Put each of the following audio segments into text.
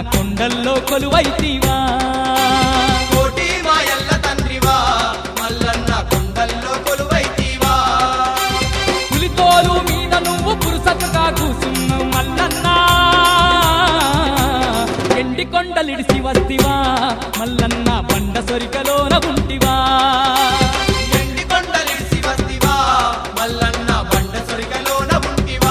కొండల్లో కొలువైతివా కోటి మాయల్ల తండ్రివా మల్లన్న కొండల్లో కొలువైతివా పులితోలు మీద నువ్వు పురుసతుగా కూసున్నావు మల్లన్న ఎండి కొండలిడిసి వస్తివా మల్లన్న బండ సొరికలోన ఉంటివా ఎండి కొండలిడిసి వస్తివా మల్లన్న బండ సొరికలోన ఉంటివా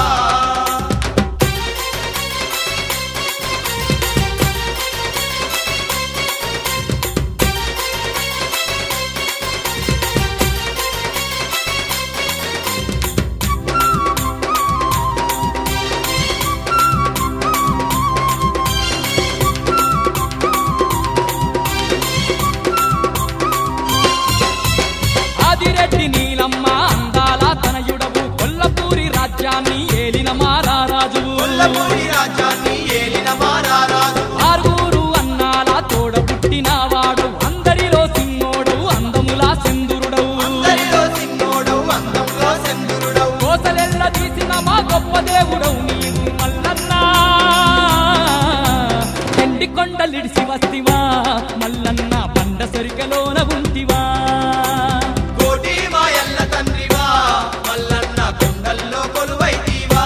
ఆదిరెడ్డి నీలమ్మ అందాల తనయుడవు కొల్లపూరి రాజ్యాన్ని ఏలిన మారారాజువు కొల్లపూరి రాజ్యాన్ని ఏలిన మారారాజు ఆరుగురు అన్నాల తోడ పుట్టినవాడు అందరిలో సిన్నోడు అందములా సెందురుడవు అందరిలో సిన్నోడవు అందంలో చంద్రుడవు కోసలెల్ల తీసిన మా గొప్ప దేవుడవు నీవు మల్లన్న ఎండి కొండలిడిసి వస్తివా మల్లన్న బండ సొరికలోన ఉంటివా కోటి మాయల్ల తండ్రివా మల్లన్న కొండల్లో కొలువైతివా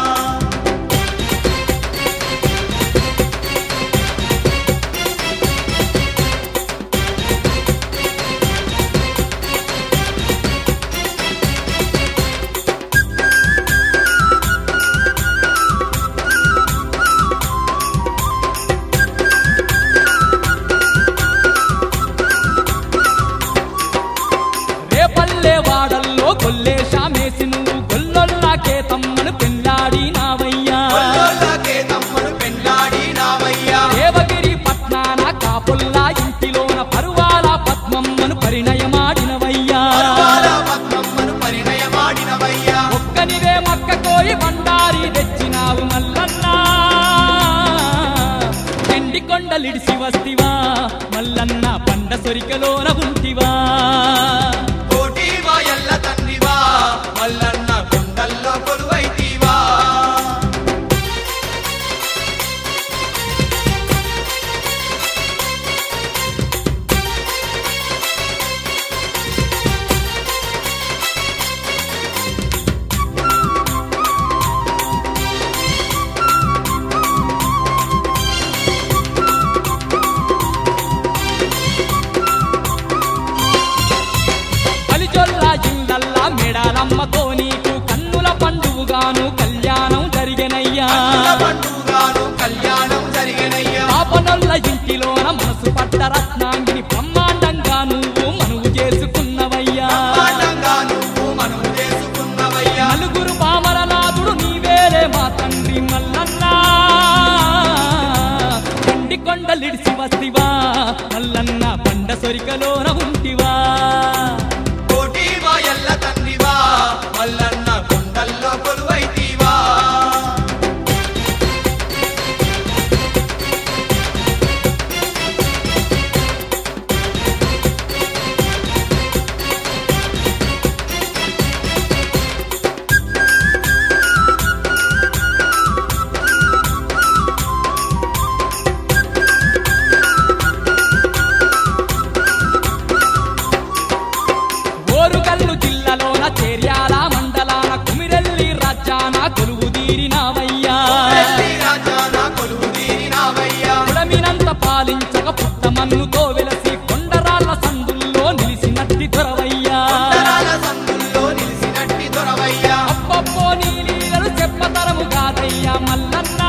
రేపల్లె వాడల్లో కొల్లేశామేసి నువ్వు గొల్లొల్లాకే తమ్మను పెళ్ళాడినావయ్యా కొల్లోళ్ళకే తమ్ముడు పెండ్లాడినావయ్యా దేవగిరి పట్నాన కాపుల్లా ఇంటిలోన పరువాల పద్మమ్మను పరిణయమాడినవయ్యా పరవాల పద్మమ్మను పరిణయమాడినవయ్యా ఒక్కనివే మక్క కోయి బండారి తెచ్చినావు మల్లన్న ఎండి కొండలిడిసి వస్తివా మల్లన్న బండ సొరికలోన ఉంటివా కోటి మాయల్ల తండ్రివా మల్లన్న కొండల్లో కొలువైతివా బలిజొల్లా ఇల్లల్లా మెడాలమ్మతో నీకు కన్నుల పండువుగాను కళ్యాణం జరిగెనయ్యా కన్నుల పండుగాను కళ్యాణం జరిగెనయ్యా పాపనొల్ల ఇంటిలోన మనసు పట్ట రత్నాంగిని బ్రహ్మాండంగా నువ్వు మనువు చేసుకున్నవయ్యా బ్రహ్మాండంగా నువ్వు మనము చేసుకున్నవయ్యా నలుగురు పామరనాథుడు నీవేరే మా తండ్రి మల్లన్న ఎండి కొండలిడిసి వస్తివా మల్లన్న బండ సొరికలోన ఉంటివా కోటి మాయల్ల తండ్రివా మల్లన్న కొండల్లో కొలువైతివా ఓరుగల్లు జిల్లాలోన చేర్యాల మండలాన కుమిరెల్లి రాజ్యాన కొలువు తీరినావయ్యా కొమ్రెల్లి రాజాన కొలువు తీరినావయ్యా కుడమినంత పాలించక పుట్టమన్నుతో వెలసి కొండరాళ్ళ సందుల్లో నిలిసినట్టి దొరవయ్యా కొండరాల సందుల్లో నిలిసినట్టి దొరవయ్యా అప్పప్పో నీ లీలలు చెప్పతరము కాదయ్యా మల్లన్న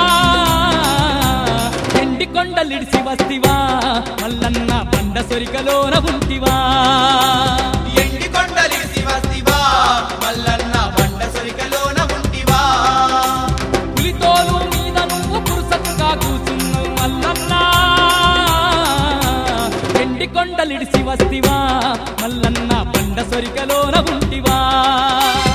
ఎండి కొండలిడిసి వస్తివా మల్లన్న బండ సొరికలోన ఉంటివా ఎండి కొండలిడిసి వస్తివా మల్లన్న బండ సొరికలోన ఉంటివా పులితోలు మీద నువ్వు పురుసతుగా కూసున్నావు మల్లన్న ఎండి కొండలిడిసి వస్తివా మల్లన్న బండ సొరికలోన ఉంటివా